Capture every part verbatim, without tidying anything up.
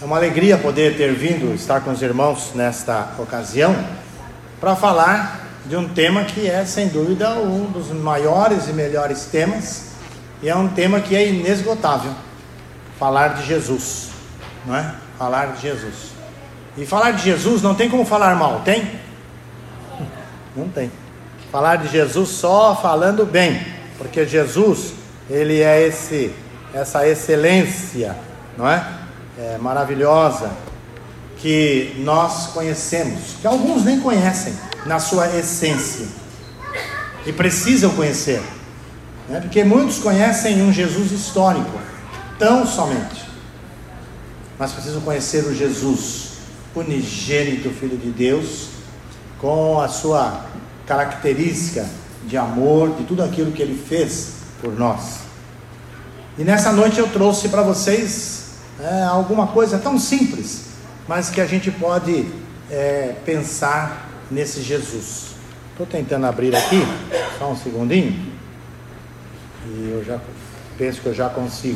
É uma alegria poder ter vindo estar com os irmãos nesta ocasião para falar de um tema que é, sem dúvida, um dos maiores e melhores temas, e é um tema que é inesgotável: falar de Jesus, não é? Falar de Jesus. E falar de Jesus não tem como falar mal, tem? Não tem. Falar de Jesus só falando bem, porque Jesus, ele é esse, essa excelência, não é? É maravilhosa, que nós conhecemos, que alguns nem conhecem na sua essência, e precisam conhecer, né? Porque muitos conhecem um Jesus histórico, tão somente, mas precisam conhecer o Jesus unigênito, Filho de Deus, com a sua característica de amor, de tudo aquilo que Ele fez por nós. E nessa noite eu trouxe para vocês é, alguma coisa tão simples, mas que a gente pode é, pensar nesse Jesus. Estou tentando abrir aqui, só um segundinho, e eu já penso que eu já consigo.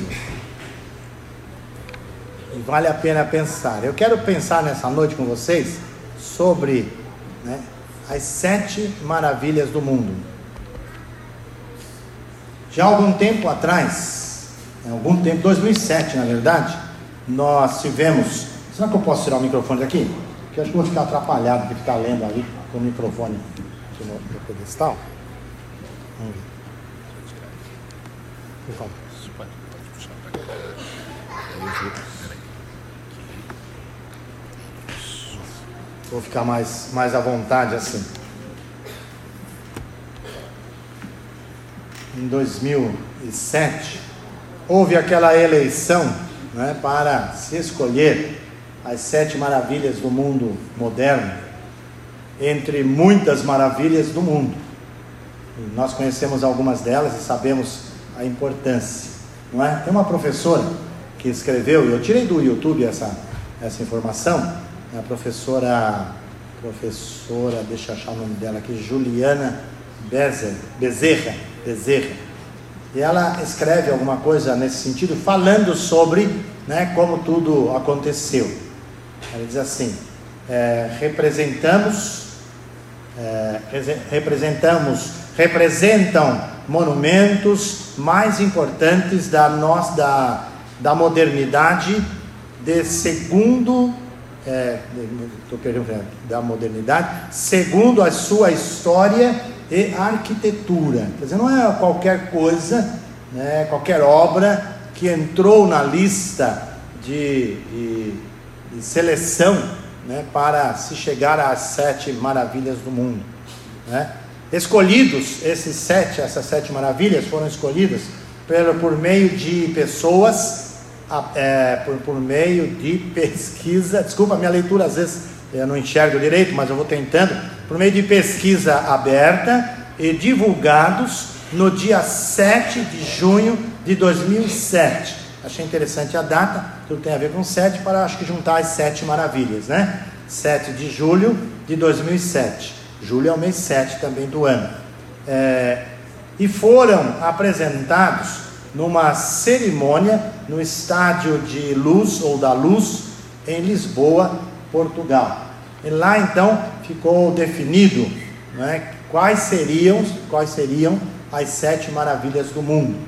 E vale a pena pensar. Eu quero pensar nessa noite com vocês sobre, né, as sete maravilhas do mundo. Já há algum tempo atrás, algum tempo, dois mil e sete na verdade, nós tivemos... Será que eu posso tirar o microfone daqui? Porque eu acho que vou ficar atrapalhado de ficar lendo ali com o microfone aqui no, no pedestal. Vamos ver. Por favor. Pode, pode puxar para cá. Vou ficar mais, mais à vontade assim. Em dois mil e sete, houve aquela eleição, né, para se escolher as sete maravilhas do mundo moderno, entre muitas maravilhas do mundo. E nós conhecemos algumas delas e sabemos a importância, não é? Tem uma professora que escreveu, e eu tirei do YouTube essa, essa informação, a professora, professora, deixa eu achar o nome dela aqui, Juliana Bezer, Bezerra, Bezerra, e ela escreve alguma coisa nesse sentido, falando sobre, né, como tudo aconteceu. Ela diz assim: é, representamos, é, representamos, representam monumentos mais importantes da nossa, da, da modernidade de segundo É, estou perdendo, da modernidade, segundo a sua história e arquitetura. Quer dizer, não é qualquer coisa, né, qualquer obra que entrou na lista de, de, de seleção, né, para se chegar às sete maravilhas do mundo, né? Escolhidos, esses sete, essas sete maravilhas foram escolhidas por, por meio de pessoas, É, por, por meio de pesquisa, desculpa, minha leitura às vezes eu não enxergo direito, mas eu vou tentando, por meio de pesquisa aberta e divulgados no dia sete de junho de dois mil e sete. Achei interessante a data, tudo tem a ver com sete, para acho que juntar as sete maravilhas, né? sete de julho de dois mil e sete, julho é o mês sete também do ano, é, e foram apresentados numa cerimônia no Estádio de Luz, ou da Luz, em Lisboa, Portugal. E lá então ficou definido, né, quais seriam, quais seriam as sete maravilhas do mundo.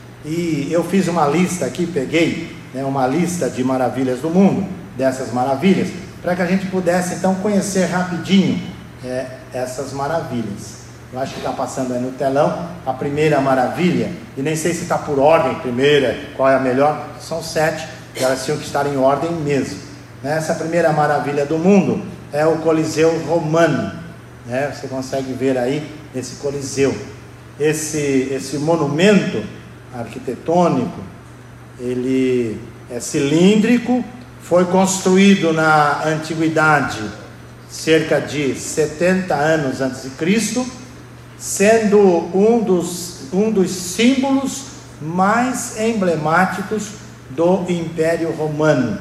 E eu fiz uma lista aqui, peguei, né, uma lista de maravilhas do mundo, dessas maravilhas, para que a gente pudesse então conhecer rapidinho é, essas maravilhas. Eu acho que está passando aí no telão a primeira maravilha, e nem sei se está por ordem, primeira, qual é a melhor, são sete, e elas tinham que estar em ordem mesmo. Essa primeira maravilha do mundo é o Coliseu Romano, né? Você consegue ver aí esse Coliseu, esse, esse monumento arquitetônico, ele é cilíndrico, foi construído na antiguidade, cerca de setenta anos antes de Cristo, sendo um dos, um dos símbolos mais emblemáticos do Império Romano,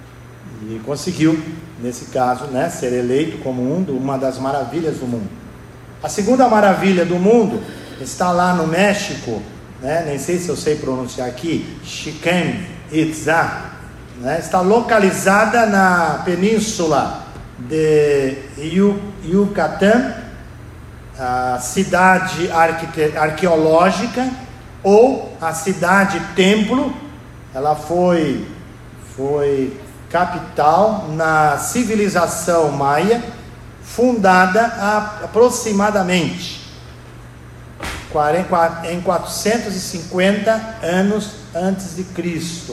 e conseguiu, nesse caso, né, ser eleito como um, uma das maravilhas do mundo. A segunda maravilha do mundo está lá no México, né, nem sei se eu sei pronunciar aqui, Chichén Itzá, né? Está localizada na península de Yucatán, a cidade arquite- arqueológica, ou a cidade templo. Ela foi, foi capital na civilização maia, fundada a, aproximadamente em quatrocentos e cinquenta anos antes de Cristo.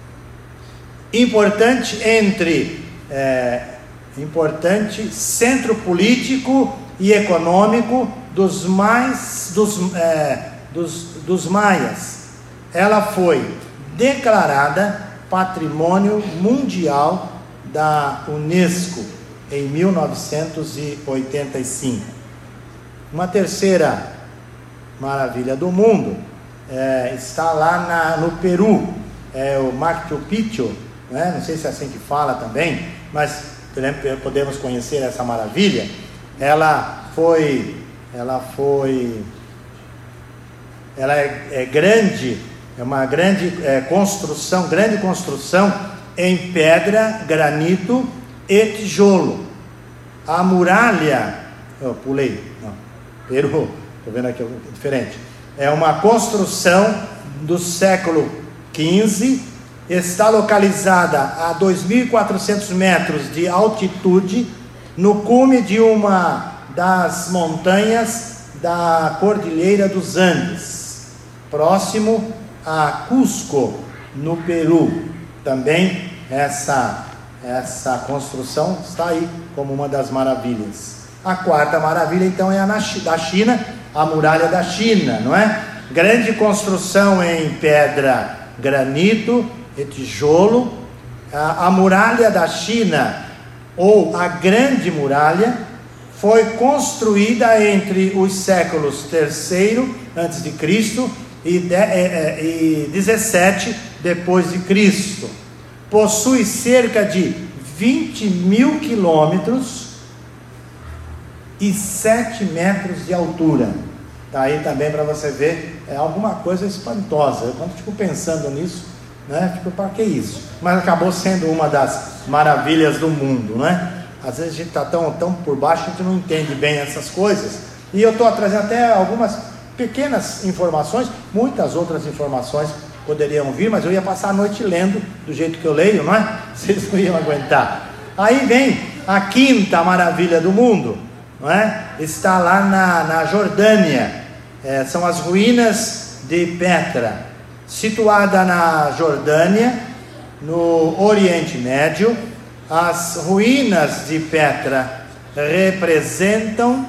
Importante entre é, importante centro político e econômico dos mais dos, é, dos, dos maias. Ela foi declarada Patrimônio Mundial da Unesco em mil novecentos e oitenta e cinco. Uma terceira maravilha do mundo é, está lá na, no Peru, é o Machu Picchu, né? Não sei se é assim que fala também, mas podemos conhecer essa maravilha. Ela foi, ela foi, ela é, é grande, é uma grande é, construção, grande construção em pedra, granito e tijolo. A muralha, eu pulei, não, Peru, estou vendo aqui diferente. É uma construção do século quinze, está localizada a dois mil e quatrocentos metros de altitude, no cume de uma das montanhas da Cordilheira dos Andes, próximo a Cusco, no Peru. Também essa, essa construção está aí como uma das maravilhas. A quarta maravilha, então, é a da China, a muralha da China, não é? Grande construção em pedra, granito e tijolo. A, a muralha da China, ou a Grande Muralha, foi construída entre os séculos terceiro antes de Cristo e, de, e, e dezessete depois de Cristo. Possui cerca de vinte mil quilômetros e sete metros de altura. Tá aí também para você ver, é alguma coisa espantosa. Eu, quando fico pensando nisso, né, fico, para que isso? Mas acabou sendo uma das maravilhas do mundo, né? Às vezes a gente está tão, tão por baixo, a gente não entende bem essas coisas. E eu estou trazendo até algumas pequenas informações, muitas outras informações poderiam vir, mas eu ia passar a noite lendo do jeito que eu leio, não é? Vocês não iam aguentar. Aí vem a quinta maravilha do mundo, não é? Está lá na, na Jordânia, é, são as ruínas de Petra, situada na Jordânia, no Oriente Médio. As ruínas de Petra representam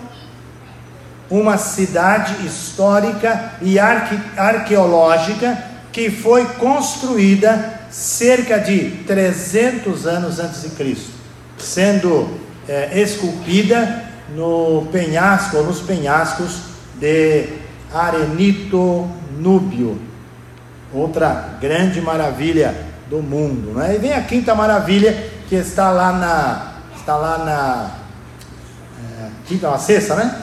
uma cidade histórica e arque, arqueológica que foi construída cerca de trezentos anos antes de Cristo, sendo é, esculpida no penhasco, nos penhascos de Arenito Núbio, outra grande maravilha do mundo, né? E vem a quinta maravilha, que está lá na, está lá na é, quinta, uma sexta, né?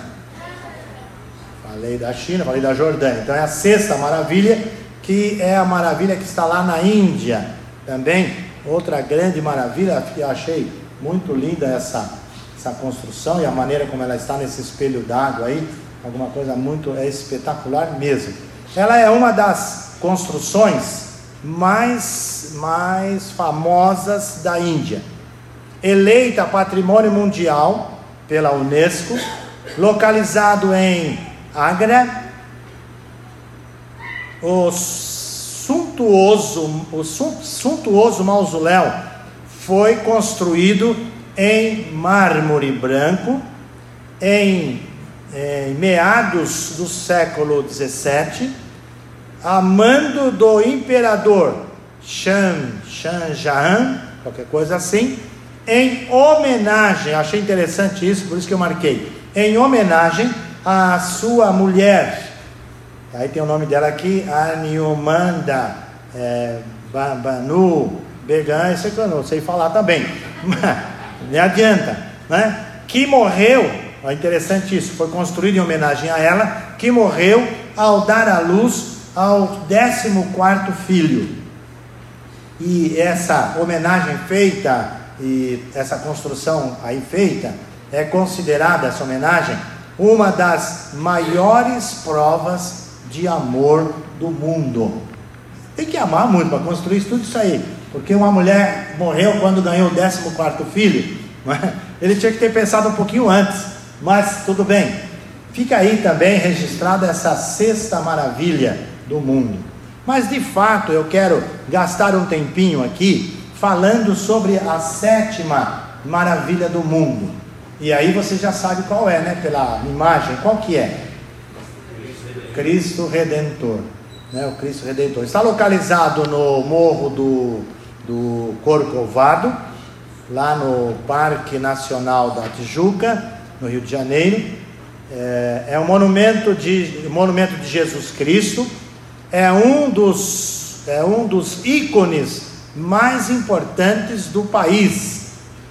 Falei da China, falei da Jordânia, então é a sexta maravilha, que é a maravilha que está lá na Índia, também outra grande maravilha, que eu achei muito linda essa, essa construção e a maneira como ela está nesse espelho d'água aí, alguma coisa muito é espetacular mesmo. Ela é uma das construções mais, mais famosas da Índia, eleita Patrimônio Mundial pela Unesco, localizado em Agra. O suntuoso, o suntuoso mausoléu foi construído em mármore branco em, em meados do século dezessete, a mando do imperador Shah Jahan, qualquer coisa assim, em homenagem, achei interessante isso, por isso que eu marquei, em homenagem à sua mulher, aí tem o nome dela aqui, Aniomanda é, Banu Began, isso que eu não sei falar também, não adianta, né? Que morreu, ó, interessante isso, foi construído em homenagem a ela, que morreu ao dar à luz ao décimo quarto filho. E essa homenagem feita, e essa construção aí feita, é considerada, essa homenagem, uma das maiores provas de amor do mundo. Tem que amar muito para construir tudo isso aí, porque uma mulher morreu quando ganhou o décimo quarto filho, né? Ele tinha que ter pensado um pouquinho antes, mas tudo bem. Fica aí também registrada essa sexta maravilha do mundo. Mas de fato eu quero gastar um tempinho aqui falando sobre a sétima maravilha do mundo. E aí você já sabe qual é, né? Pela imagem, qual que é? Cristo Redentor, né? O Cristo Redentor está localizado no Morro do, do Corcovado, lá no Parque Nacional da Tijuca, no Rio de Janeiro. É, é um monumento de, monumento de Jesus Cristo. É um dos, é um dos ícones mais importantes do país,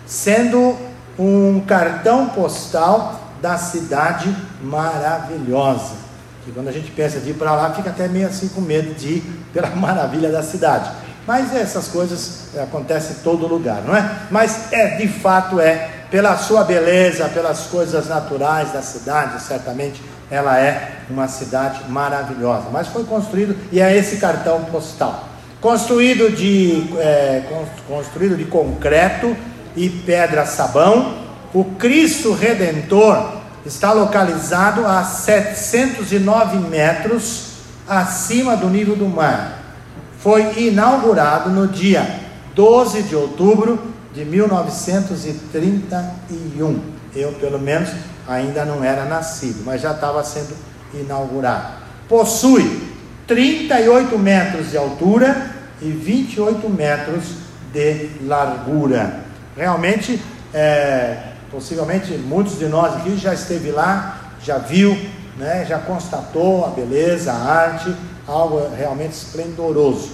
sendo um cartão postal da cidade maravilhosa. E quando a gente pensa de ir para lá, fica até meio assim com medo de ir pela maravilha da cidade. Mas essas coisas acontecem em todo lugar, não é? Mas é, de fato é, pela sua beleza, pelas coisas naturais da cidade, certamente ela é uma cidade maravilhosa. Mas foi construído, e é esse cartão postal. Construído de, é, construído de concreto e pedra-sabão, o Cristo Redentor está localizado a setecentos e nove metros acima do nível do mar. Foi inaugurado no dia doze de outubro de mil novecentos e trinta e um. Eu, pelo menos, ainda não era nascido, mas já estava sendo inaugurado. Possui trinta e oito metros de altura e vinte e oito metros de largura. Realmente, é, possivelmente muitos de nós aqui já esteve lá, já viu, né, já constatou a beleza, a arte, algo realmente esplendoroso.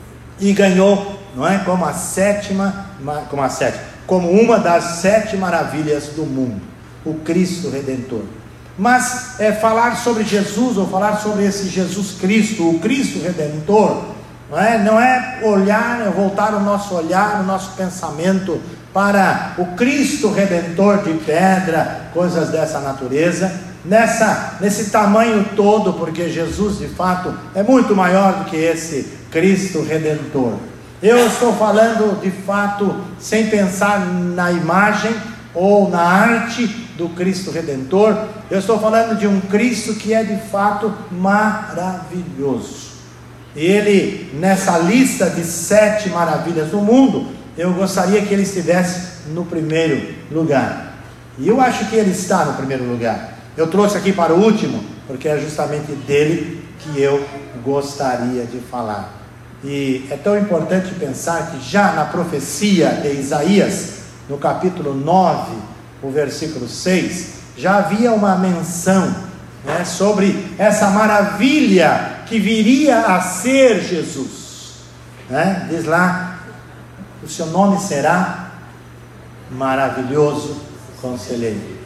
E ganhou, não é, como a sétima, como a sétima, como uma das sete maravilhas do mundo, o Cristo Redentor. Mas é, falar sobre Jesus, ou falar sobre esse Jesus Cristo, o Cristo Redentor, não é, não é olhar, é voltar o nosso olhar, o nosso pensamento para o Cristo Redentor de pedra, coisas dessa natureza, nessa, nesse tamanho todo, porque Jesus de fato é muito maior do que esse Cristo Redentor. Eu estou falando de fato sem pensar na imagem ou na arte do Cristo Redentor. Eu estou falando de um Cristo que é de fato maravilhoso. Ele, nessa lista de sete maravilhas do mundo, eu gostaria que ele estivesse no primeiro lugar. E eu acho que ele está no primeiro lugar. Eu trouxe aqui para o último, porque é justamente dele que eu gostaria de falar. E é tão importante pensar que já na profecia de Isaías, no capítulo nove, o versículo seis, já havia uma menção, né, sobre essa maravilha que viria a ser Jesus, né? Diz lá: o seu nome será Maravilhoso Conselheiro.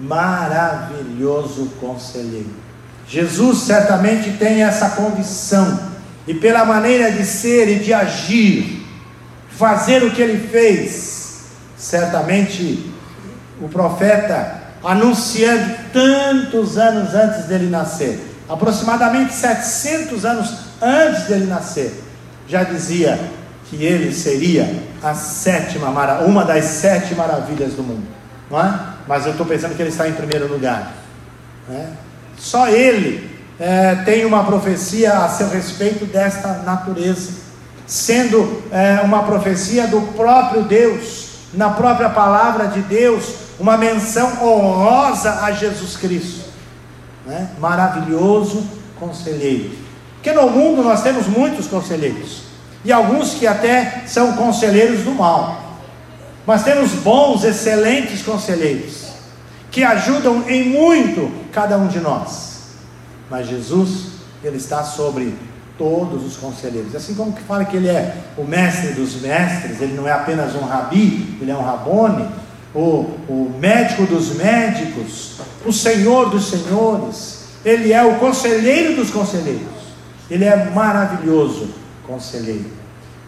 Maravilhoso Conselheiro. Jesus certamente tem essa condição, e pela maneira de ser e de agir, fazer o que ele fez, certamente o profeta, anunciando tantos anos antes dele nascer, aproximadamente setecentos anos antes dele nascer, já dizia que ele seria a sétima, uma das sete maravilhas do mundo, não é? Mas eu estou pensando que ele está em primeiro lugar, né? Só ele é, tem uma profecia a seu respeito desta natureza, sendo é, uma profecia do próprio Deus, na própria palavra de Deus, uma menção honrosa a Jesus Cristo, né? Maravilhoso Conselheiro. Porque no mundo nós temos muitos conselheiros, e alguns que até são conselheiros do mal, mas temos bons, excelentes conselheiros, que ajudam em muito cada um de nós. Mas Jesus, ele está sobre todos os conselheiros. Assim como que fala que ele é o mestre dos mestres, ele não é apenas um rabi, ele é um rabone, o, o médico dos médicos, o senhor dos senhores, ele é o conselheiro dos conselheiros, ele é maravilhoso conselheiro.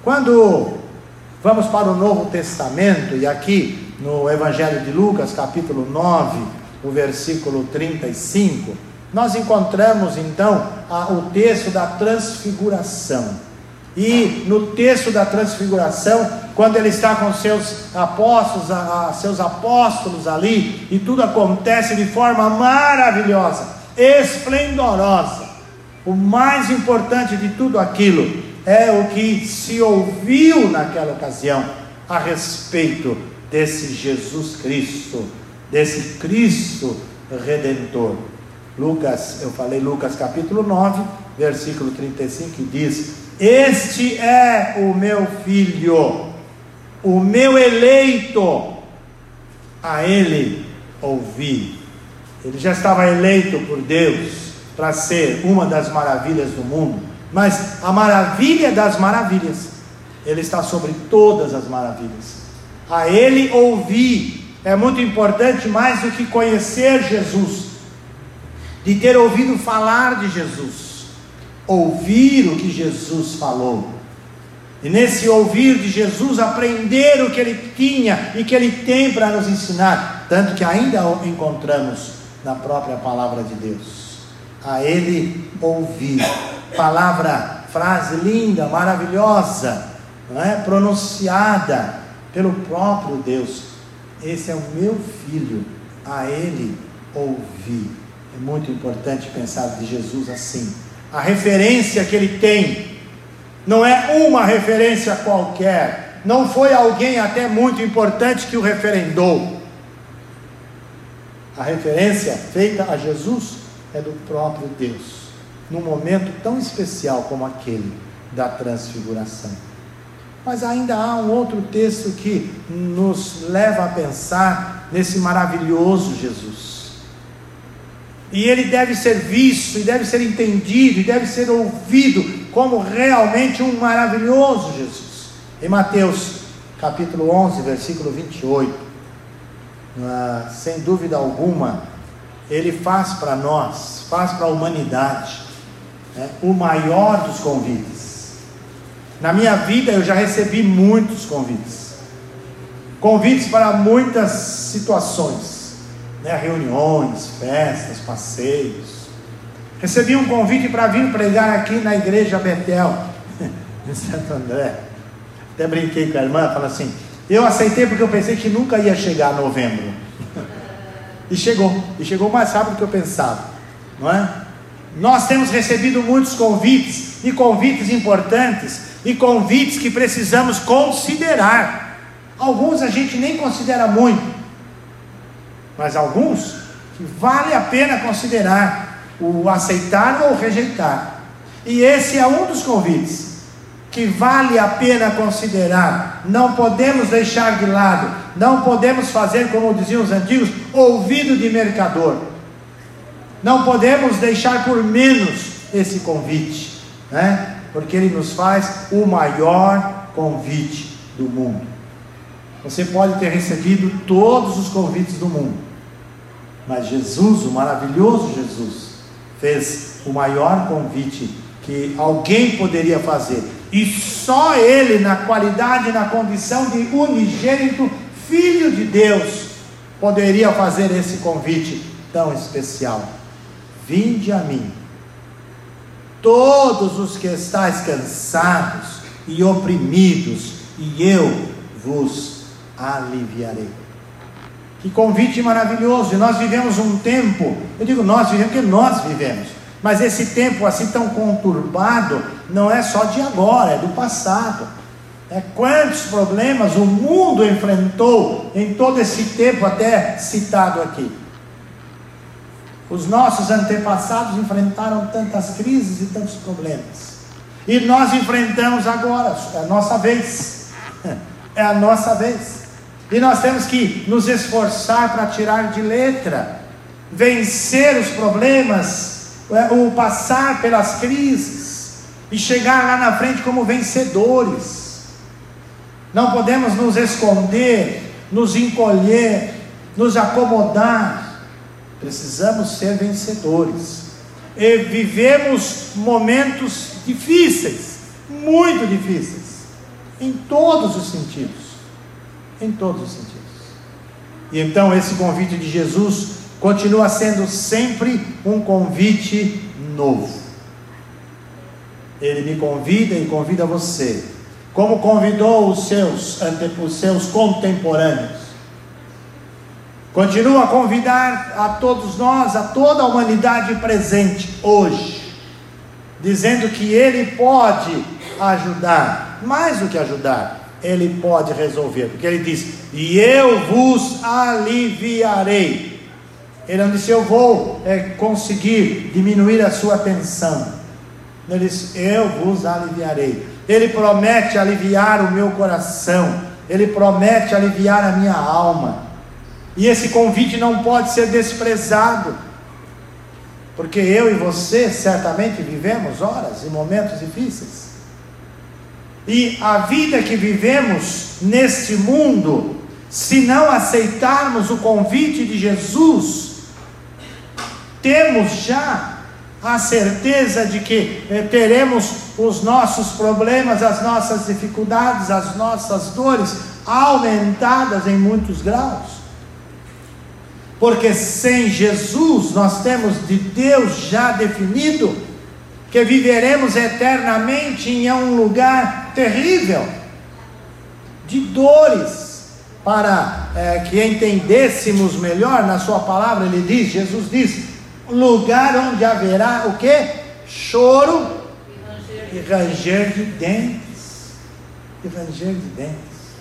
Quando vamos para o Novo Testamento, e aqui no Evangelho de Lucas, capítulo nove, o versículo trinta e cinco, nós encontramos então a, o texto da transfiguração. E no texto da transfiguração, quando ele está com seus apóstolos, a, a, seus apóstolos ali, e tudo acontece de forma maravilhosa, esplendorosa. O mais importante de tudo aquilo é o que se ouviu naquela ocasião a respeito desse Jesus Cristo, desse Cristo Redentor. Lucas, eu falei Lucas capítulo nove, versículo trinta e cinco, que diz: este é o meu filho, o meu eleito, a ele ouvi. Ele já estava eleito por Deus para ser uma das maravilhas do mundo, mas a maravilha das maravilhas, ele está sobre todas as maravilhas. A ele ouvi. É muito importante, mais do que conhecer Jesus, de ter ouvido falar de Jesus, ouvir o que Jesus falou, e nesse ouvir de Jesus, aprender o que ele tinha e que ele tem para nos ensinar, tanto que ainda o encontramos na própria palavra de Deus. A ele ouvir. Palavra, frase linda, maravilhosa, não é? Pronunciada pelo próprio Deus. Esse é o meu filho, a ele ouvi. É muito importante pensar de Jesus assim. A referência que ele tem não é uma referência qualquer, não foi alguém até muito importante que o referendou. A referência feita a Jesus é do próprio Deus, num momento tão especial como aquele da transfiguração. Mas ainda há um outro texto que nos leva a pensar nesse maravilhoso Jesus. E ele deve ser visto, e deve ser entendido, e deve ser ouvido como realmente um maravilhoso Jesus. Em Mateus capítulo onze, versículo vinte e oito, ah, sem dúvida alguma, ele faz para nós, faz para a humanidade, né, o maior dos convites. Na minha vida eu já recebi muitos convites, convites para muitas situações, né? Reuniões, festas, passeios. Recebi um convite para vir pregar aqui na igreja Betel, em Santo André. Até brinquei com a irmã, falei assim, eu aceitei porque eu pensei que nunca ia chegar novembro, e chegou, e chegou mais rápido do que eu pensava, não é? Nós temos recebido muitos convites, e convites importantes, e convites que precisamos considerar. Alguns a gente nem considera muito, mas alguns que vale a pena considerar, o aceitar ou rejeitar. E esse é um dos convites que vale a pena considerar. Não podemos deixar de lado, não podemos fazer como diziam os antigos, ouvido de mercador. Não podemos deixar por menos esse convite, né? Porque ele nos faz o maior convite do mundo. Você pode ter recebido todos os convites do mundo, mas Jesus, o maravilhoso Jesus, fez o maior convite que alguém poderia fazer, e só ele, na qualidade e na condição de unigênito Filho de Deus, poderia fazer esse convite tão especial. Vinde a mim, todos os que estáis cansados e oprimidos, e eu vos aliviarei. Que convite maravilhoso! E nós vivemos um tempo, eu digo nós vivemos porque nós vivemos, mas esse tempo assim tão conturbado, não é só de agora, é do passado. É quantos problemas o mundo enfrentou em todo esse tempo até citado aqui. Os nossos antepassados enfrentaram tantas crises e tantos problemas, e nós enfrentamos agora, é a nossa vez, é a nossa vez, e nós temos que nos esforçar para tirar de letra, vencer os problemas, o passar pelas crises, e chegar lá na frente como vencedores. Não podemos nos esconder, nos encolher, nos acomodar. Precisamos ser vencedores. E vivemos momentos difíceis, muito difíceis. em todos os sentidos, em todos os sentidos. E então esse convite de Jesus continua sendo sempre um convite novo. Ele me convida e convida você, como convidou os seus, os seus contemporâneos. Continua a convidar a todos nós, a toda a humanidade presente hoje, dizendo que Ele pode ajudar, mais do que ajudar, Ele pode resolver, porque Ele diz: e eu vos aliviarei. Ele não disse: eu vou é, conseguir diminuir a sua tensão. Ele disse: eu vos aliviarei. Ele promete aliviar o meu coração, Ele promete aliviar a minha alma. E esse convite não pode ser desprezado, porque eu e você certamente vivemos horas e momentos difíceis, e a vida que vivemos neste mundo, se não aceitarmos o convite de Jesus, temos já a certeza de que eh, teremos os nossos problemas, as nossas dificuldades, as nossas dores aumentadas em muitos graus. Porque sem Jesus nós temos de Deus já definido que viveremos eternamente em um lugar terrível, de dores. Para é, que entendêssemos melhor, na sua palavra ele diz, Jesus diz, lugar onde haverá o que? Choro e ranger de dentes. E ranger de dentes.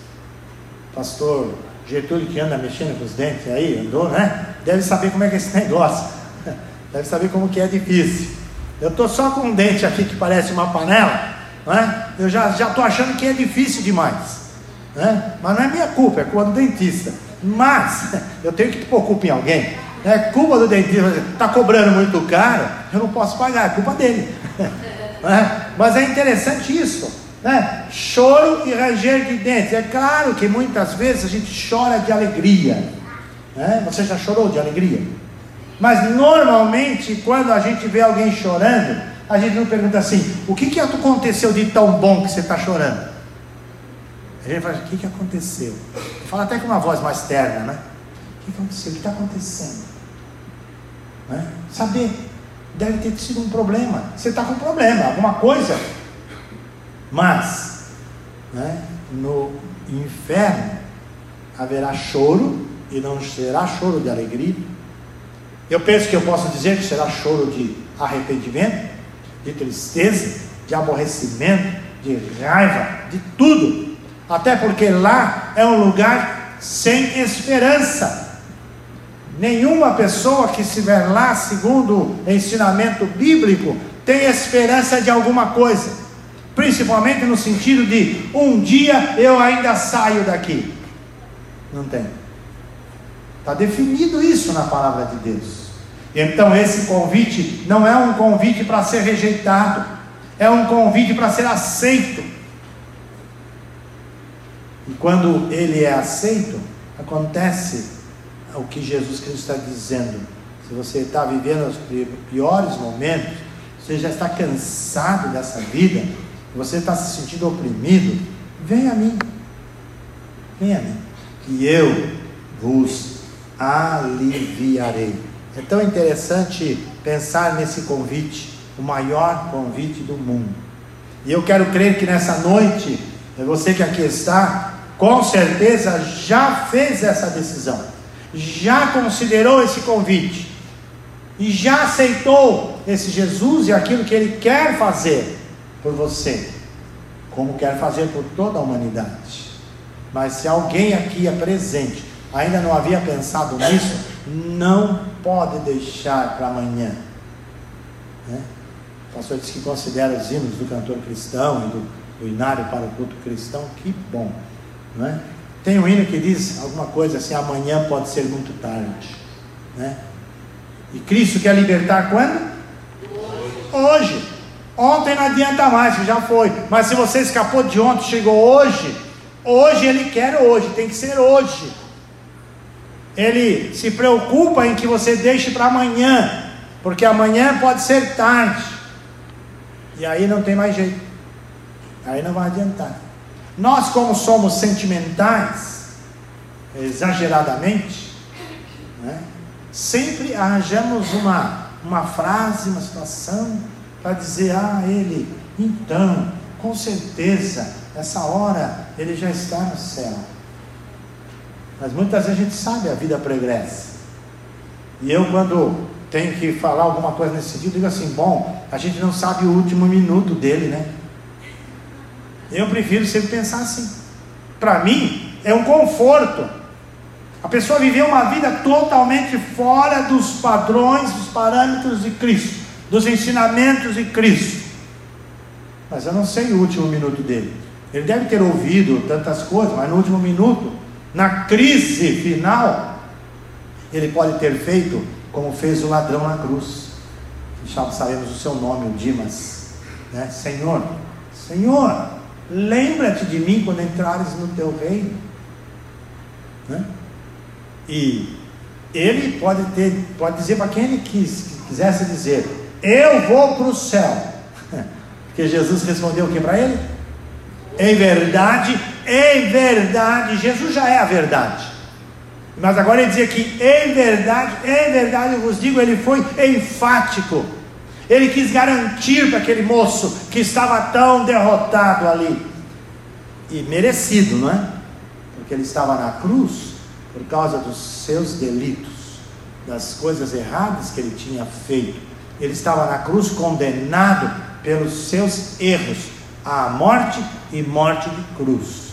Pastor Getúlio, que anda mexendo com os dentes aí, andou, né? Deve saber como é que é esse negócio. Deve saber como que é difícil. Eu estou só com um dente aqui que parece uma panela, né? Eu já estou achando que é difícil demais, né? Mas não é minha culpa, é culpa do dentista. Mas eu tenho que pôr culpa em alguém. É culpa do dentista. Está cobrando muito caro, eu não posso pagar, é culpa dele. Né? Mas é interessante isso, né? Choro e ranger de dentes. É claro que muitas vezes a gente chora de alegria, né? Você já chorou de alegria? Mas normalmente quando a gente vê alguém chorando, a gente não pergunta assim: o que que aconteceu de tão bom que você está chorando? A gente fala: o que que aconteceu? Fala até com uma voz mais terna, né? O que aconteceu? O que está acontecendo? Né? Saber, deve ter sido um problema. Você está com um problema, alguma coisa. Mas, né, no inferno haverá choro, e não será choro de alegria. Eu penso que eu posso dizer que será choro de arrependimento, de tristeza, de aborrecimento, de raiva, de tudo. Até porque lá é um lugar sem esperança. Nenhuma pessoa que estiver lá, segundo o ensinamento bíblico, tem esperança de alguma coisa, principalmente no sentido de um dia eu ainda saio daqui. Não tem. Está definido isso na palavra de Deus. Então esse convite não é um convite para ser rejeitado, é um convite para ser aceito. E quando ele é aceito, acontece o que Jesus Cristo está dizendo. Se você está vivendo os piores momentos, você já está cansado dessa vida, você está se sentindo oprimido, vem a mim, vem a mim, que eu vos aliviarei. É tão interessante pensar nesse convite, o maior convite do mundo. E eu quero crer que nessa noite, você que aqui está, com certeza já fez essa decisão, já considerou esse convite, e já aceitou esse Jesus e aquilo que Ele quer fazer por você, como quer fazer por toda a humanidade. Mas se alguém aqui é presente, ainda não havia pensado nisso, não pode deixar para amanhã, né? O pastor disse que considera os hinos do cantor cristão e do, do hinário para o culto cristão, que bom, não é? Tem um hino que diz alguma coisa assim: amanhã pode ser muito tarde, né? E Cristo quer libertar quando? Hoje. Hoje. Ontem não adianta mais, que já foi. Mas se você escapou de ontem, chegou hoje, hoje Ele quer hoje, tem que ser hoje. Ele se preocupa em que você deixe para amanhã, porque amanhã pode ser tarde, e aí não tem mais jeito, aí não vai adiantar. Nós, como somos sentimentais, exageradamente, né, sempre arranjamos uma, uma frase, uma situação, para dizer, ah, ele, então, com certeza, essa hora, ele já está no céu. Mas muitas vezes a gente sabe a vida pregressa. E eu, quando tenho que falar alguma coisa nesse sentido, digo assim, bom, a gente não sabe o último minuto dele, né? Eu prefiro sempre pensar assim. Para mim, é um conforto. A pessoa viveu uma vida totalmente fora dos padrões, dos parâmetros de Cristo, dos ensinamentos de Cristo. Mas eu não sei o último minuto dele. Ele deve ter ouvido tantas coisas, mas no último minuto, na crise final, ele pode ter feito como fez o ladrão na cruz. Já sabemos o seu nome, o Dimas, né? Senhor, Senhor, lembra-te de mim quando entrares no teu reino, né? E ele pode ter, pode dizer para quem ele quis, quisesse dizer, eu vou para o céu, porque Jesus respondeu o que para ele? Em verdade, em verdade, Jesus já é a verdade, mas agora ele dizia que em verdade, em verdade eu vos digo, ele foi enfático. Ele quis garantir para aquele moço que estava tão derrotado ali, e merecido, não é? Porque ele estava na cruz por causa dos seus delitos, das coisas erradas que ele tinha feito. Ele estava na cruz condenado pelos seus erros à morte e morte de cruz.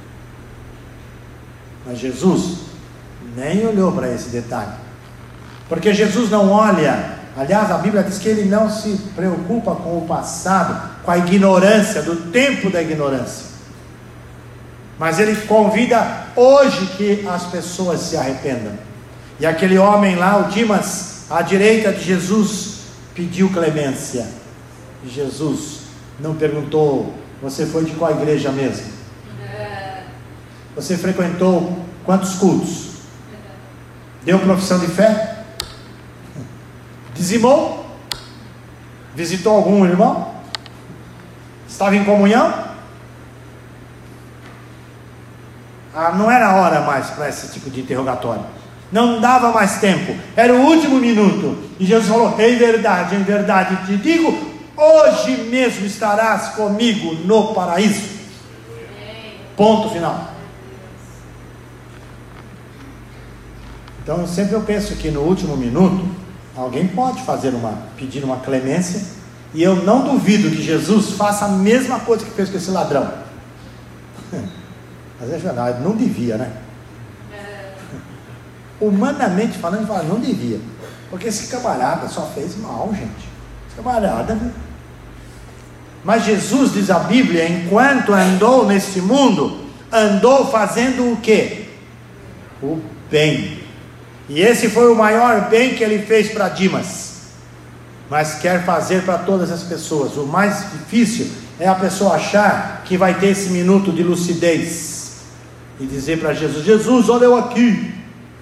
Mas Jesus nem olhou para esse detalhe, porque Jesus não olha. Aliás, a Bíblia diz que ele não se preocupa com o passado, com a ignorância, do tempo da ignorância, mas ele convida hoje que as pessoas se arrependam. E aquele homem lá, o Dimas, à direita de Jesus, pediu clemência. E Jesus não perguntou, você foi de qual igreja mesmo? Você frequentou quantos cultos? Deu profissão de fé? Dizimou? Visitou algum irmão? Estava em comunhão? Ah, não era hora mais para esse tipo de interrogatório. Não dava mais tempo. Era o último minuto. E Jesus falou, em verdade, em verdade te digo, hoje mesmo estarás comigo no paraíso. Ponto final. Então sempre eu penso que no último minuto alguém pode fazer uma, pedir uma clemência, e eu não duvido que Jesus faça a mesma coisa que fez com esse ladrão. Mas é verdade, não devia, né? Humanamente falando, fala, não devia, porque esse camarada só fez mal, gente. Esse camarada, né? Mas Jesus, diz a Bíblia, enquanto andou nesse mundo, andou fazendo o quê? O bem. E esse foi o maior bem que ele fez para Dimas, mas quer fazer para todas as pessoas. O mais difícil é a pessoa achar que vai ter esse minuto de lucidez e dizer para Jesus, Jesus, olha eu aqui,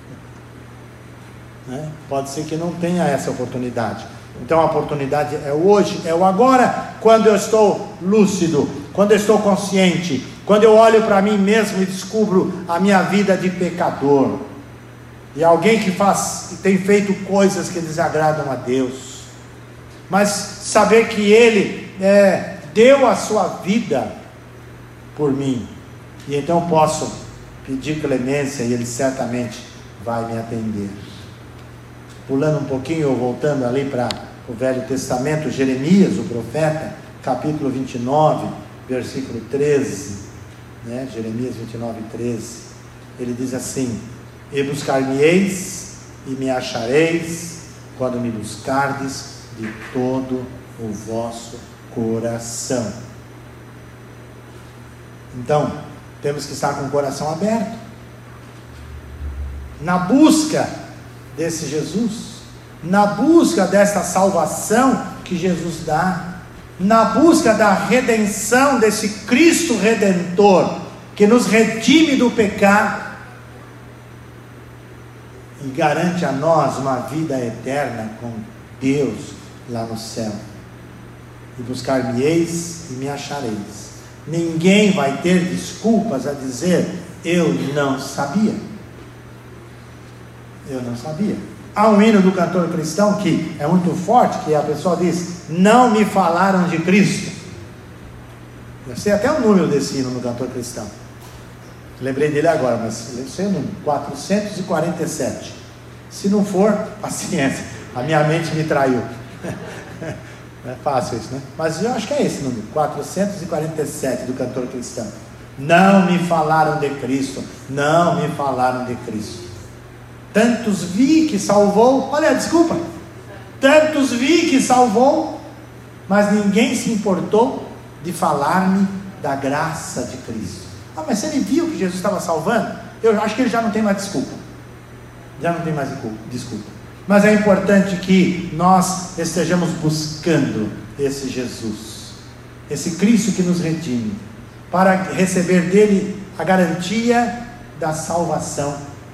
né? Pode ser que não tenha essa oportunidade. Então a oportunidade é o hoje, é o agora, quando eu estou lúcido, quando eu estou consciente, quando eu olho para mim mesmo e descubro a minha vida de pecador, e alguém que faz, que tem feito coisas que desagradam a Deus, mas saber que Ele é, deu a sua vida por mim, e então posso pedir clemência, e Ele certamente vai me atender. Pulando um pouquinho, ou voltando ali para o Velho Testamento, Jeremias, o profeta, capítulo vinte e nove, versículo treze, né? Jeremias vinte e nove, treze, ele diz assim, e buscar-me-eis, e me achareis, quando me buscardes de todo o vosso coração. Então, temos que estar com o coração aberto, na busca desse Jesus, na busca dessa salvação que Jesus dá, na busca da redenção desse Cristo Redentor, que nos redime do pecado, e garante a nós uma vida eterna com Deus lá no céu. E buscar-me-eis e me achareis, ninguém vai ter desculpas a dizer: eu não sabia. Eu não sabia. Há um hino do cantor cristão que é muito forte, que a pessoa diz: não me falaram de Cristo. Eu sei até o número desse hino no cantor cristão. Lembrei dele agora, mas eu sei o número, quatrocentos e quarenta e sete. Se não for, paciência, a minha mente me traiu. É fácil isso, né? Mas eu acho que é esse número, quatrocentos e quarenta e sete, do cantor cristão. Não me falaram de Cristo, não me falaram de Cristo. Tantos vi que salvou, olha a desculpa, tantos vi que salvou, mas ninguém se importou de falar-me da graça de Cristo. Ah, mas se ele viu que Jesus estava salvando, eu acho que ele já não tem mais desculpa, já não tem mais desculpa. Mas é importante que nós estejamos buscando esse Jesus, esse Cristo que nos redime, para receber dele a garantia da salvação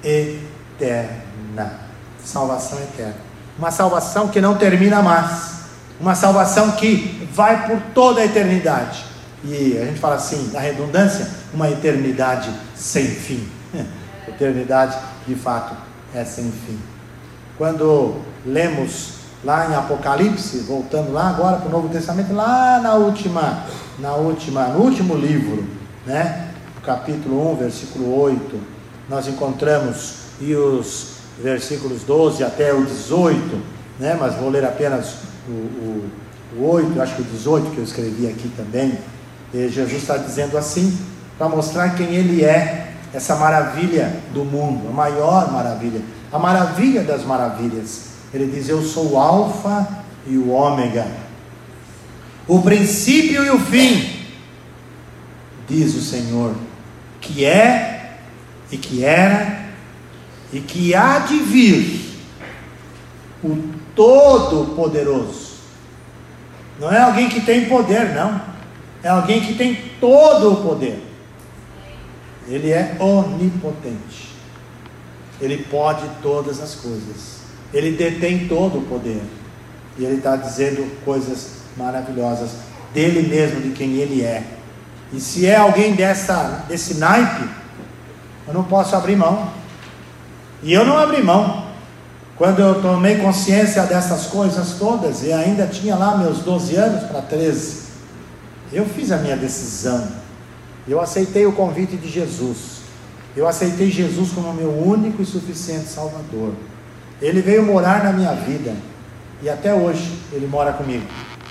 eterna. Salvação eterna. Uma salvação que não termina mais. Uma salvação que vai por toda a eternidade. E a gente fala assim, na redundância, uma eternidade sem fim. Eternidade, de fato, é sem fim. Quando lemos lá em Apocalipse, voltando lá agora para o Novo Testamento, lá na última, na última, no último livro, né? Capítulo um, versículo oito, nós encontramos, e os versículos doze até o dezoito, né? Mas vou ler apenas o, o, o oito, acho que o dezoito que eu escrevi aqui também. E Jesus está dizendo assim, para mostrar quem ele é, essa maravilha do mundo, a maior maravilha, a maravilha das maravilhas. Ele diz: eu sou o alfa e o ômega, o princípio e o fim, diz o Senhor, que é, e que era, e que há de vir, o Todo-Poderoso. Não é alguém que tem poder, não, é alguém que tem todo o poder. Ele é onipotente, ele pode todas as coisas, ele detém todo o poder, e ele está dizendo coisas maravilhosas dele mesmo, de quem ele é. E se é alguém dessa, desse naipe, eu não posso abrir mão. E eu não abri mão. Quando eu tomei consciência dessas coisas todas, e ainda tinha lá meus doze anos para treze, eu fiz a minha decisão. Eu aceitei o convite de Jesus. Eu aceitei Jesus como meu único e suficiente Salvador. Ele veio morar na minha vida, e até hoje ele mora comigo,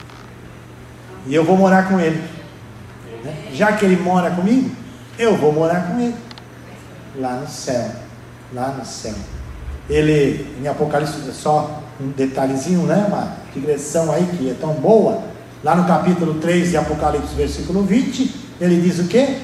e eu vou morar com ele, né? Já que ele mora comigo, eu vou morar com ele lá no céu, lá no céu. Ele, em Apocalipse, só um detalhezinho, né? Uma digressão aí que é tão boa. Lá no capítulo três de Apocalipse, versículo vinte, ele diz o quê?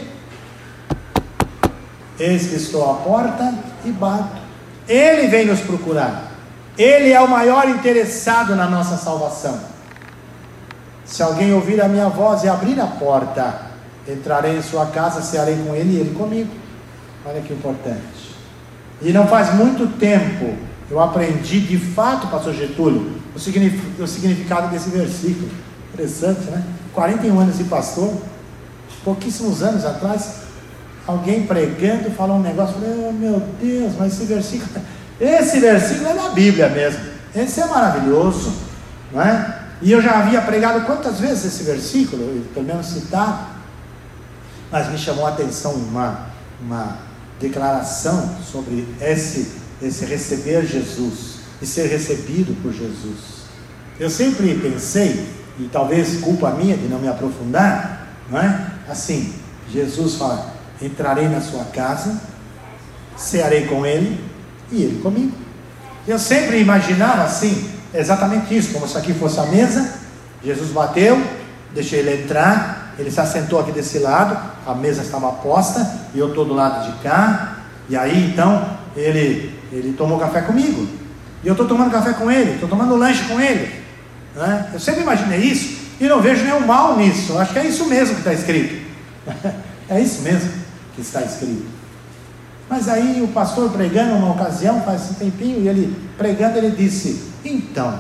Eis que estou à porta e bato. Ele vem nos procurar. Ele é o maior interessado na nossa salvação. Se alguém ouvir a minha voz e abrir a porta, entrarei em sua casa, cearei com ele e ele comigo. Olha que importante. E não faz muito tempo eu aprendi de fato, pastor Getúlio, o significado desse versículo. Interessante, né? quarenta e um anos de pastor, pouquíssimos anos atrás, alguém pregando, falou um negócio, falei: oh, meu Deus, mas esse versículo, esse versículo é na Bíblia mesmo, esse é maravilhoso, não é? E eu já havia pregado quantas vezes esse versículo, pelo menos citado, mas me chamou a atenção uma, uma declaração sobre esse, esse receber Jesus, e ser recebido por Jesus. Eu sempre pensei, e talvez culpa minha de não me aprofundar, não é? Assim, Jesus fala: entrarei na sua casa, cearei com ele e ele comigo. Eu sempre imaginava assim, exatamente isso, como se aqui fosse a mesa, Jesus bateu, deixei ele entrar, ele se assentou aqui desse lado, a mesa estava posta, e eu estou do lado de cá, e aí então, ele, ele tomou café comigo, e eu estou tomando café com ele, estou tomando lanche com ele, né? Eu sempre imaginei isso, e não vejo nenhum mal nisso. Eu acho que é isso mesmo que está escrito. É isso mesmo que está escrito. Mas aí o pastor pregando uma ocasião, faz um tempinho, e ele pregando, ele disse: então,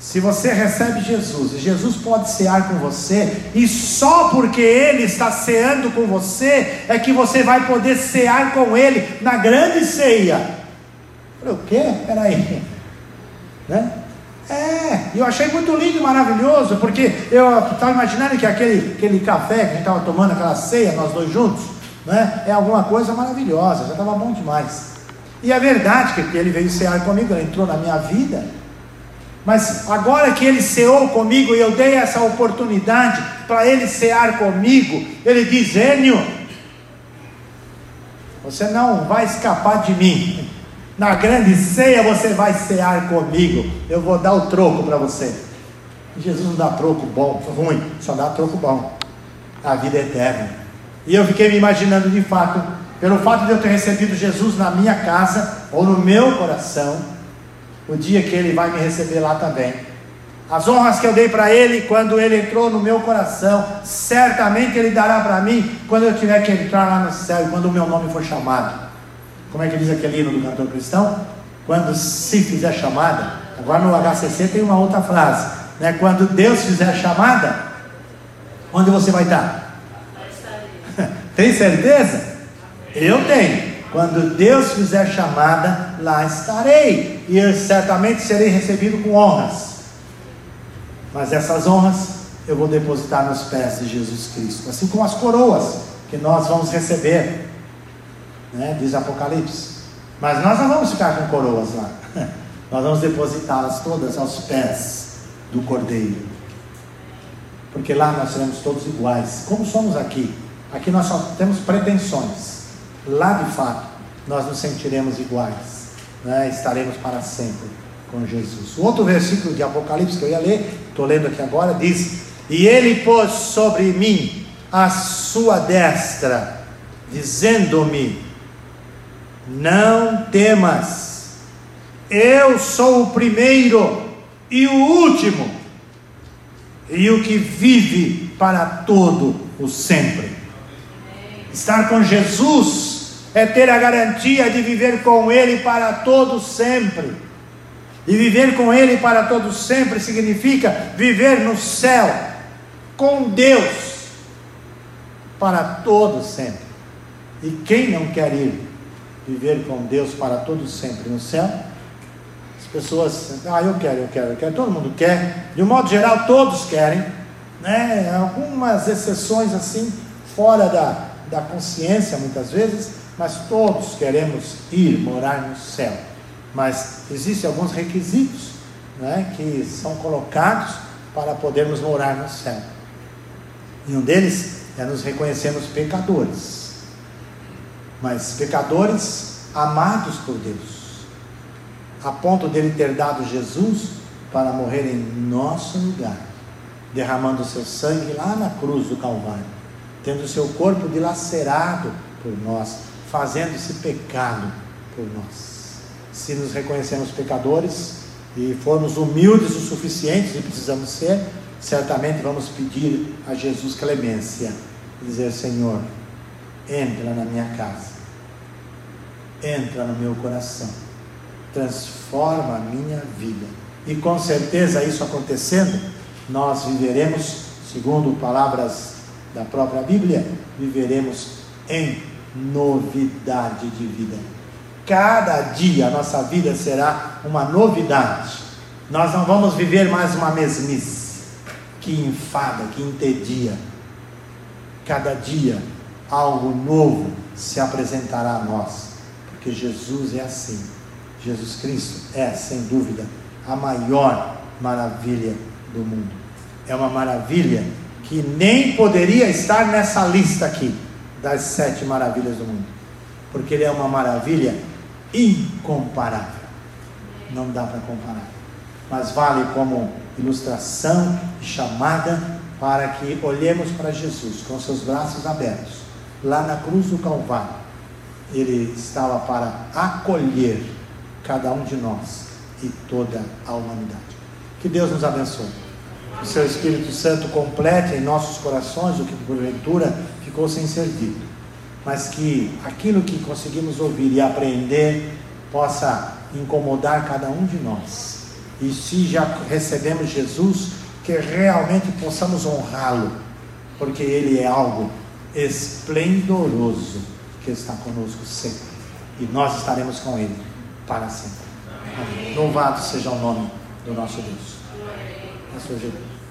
Se você recebe Jesus, e Jesus pode cear com você, e só porque Ele está ceando com você, é que você vai poder cear com Ele na grande ceia. Eu falei, o quê? Peraí, né? É, e eu achei muito lindo e maravilhoso, porque eu estava imaginando que aquele, aquele café que a gente estava tomando, aquela ceia, nós dois juntos, né, é alguma coisa maravilhosa, já estava bom demais. E é verdade que Ele veio cear comigo, Ele entrou na minha vida, mas agora que Ele ceou comigo e eu dei essa oportunidade para Ele cear comigo, Ele diz: Enio, você não vai escapar de mim. Na grande ceia você vai cear comigo. Eu vou dar o troco para você. Jesus não dá troco bom, ruim, só dá troco bom. A vida é eterna. E eu fiquei me imaginando, de fato, pelo fato de eu ter recebido Jesus na minha casa, ou no meu coração, o dia que Ele vai me receber lá também. As honras que eu dei para Ele quando Ele entrou no meu coração, certamente Ele dará para mim quando eu tiver que entrar lá no céu e quando o meu nome for chamado. Como é que diz aquele hino do cantor cristão? Quando se fizer chamada. Agora no H C C tem uma outra frase, né? Quando Deus fizer chamada, onde você vai estar? Tem certeza? Eu tenho. Quando Deus fizer chamada, lá estarei, e eu certamente serei recebido com honras. Mas essas honras eu vou depositar nos pés de Jesus Cristo, assim como as coroas que nós vamos receber, né? Diz Apocalipse. Mas nós não vamos ficar com coroas lá. Nós vamos depositá-las todas aos pés do Cordeiro, porque lá nós seremos todos iguais, como somos aqui. Aqui nós só temos pretensões. Lá de fato nós nos sentiremos iguais, né? Estaremos para sempre com Jesus. O outro versículo de Apocalipse que eu ia ler, estou lendo aqui agora, diz: e Ele pôs sobre mim a sua destra, dizendo-me: não temas, eu sou o primeiro e o último, e o que vive para todo o sempre. Estar com Jesus é ter a garantia de viver com Ele para todo sempre. E viver com Ele para todo sempre significa viver no céu com Deus para todo sempre. E quem não quer ir viver com Deus para todo sempre no céu? As pessoas, ah, eu quero, eu quero, eu quero, todo mundo quer, de um modo geral todos querem, né? Algumas exceções assim, fora da, da consciência muitas vezes, mas todos queremos ir morar no céu. Mas existem alguns requisitos, né, que são colocados para podermos morar no céu, e um deles é nos reconhecermos pecadores, mas pecadores amados por Deus, a ponto dele ter dado Jesus para morrer em nosso lugar, derramando o seu sangue lá na cruz do Calvário, tendo o seu corpo dilacerado por nós, fazendo esse pecado por nós. Se nos reconhecemos pecadores e formos humildes o suficiente, e precisamos ser, certamente vamos pedir a Jesus clemência, dizer: Senhor, entra na minha casa, entra no meu coração, transforma a minha vida. E com certeza isso acontecendo, nós viveremos, segundo palavras da própria Bíblia, viveremos em novidade de vida. Cada dia a nossa vida será uma novidade. Nós não vamos viver mais uma mesmice que enfada, que entedia. Cada dia algo novo se apresentará a nós, porque Jesus é assim. Jesus Cristo é, sem dúvida, a maior maravilha do mundo. É uma maravilha que nem poderia estar nessa lista aqui das sete maravilhas do mundo, porque Ele é uma maravilha incomparável. Não dá para comparar, mas vale como ilustração e chamada para que olhemos para Jesus com seus braços abertos. Lá na cruz do Calvário, Ele estava para acolher cada um de nós e toda a humanidade. Que Deus nos abençoe. O seu Espírito Santo complete em nossos corações o que porventura ficou sem ser dito, mas que aquilo que conseguimos ouvir e aprender possa incomodar cada um de nós, E se já recebemos Jesus, que realmente possamos honrá-lo, porque Ele é algo esplendoroso que está conosco sempre, e nós estaremos com Ele para sempre. Amém. Louvado seja o nome do nosso Deus. Pastor Gil.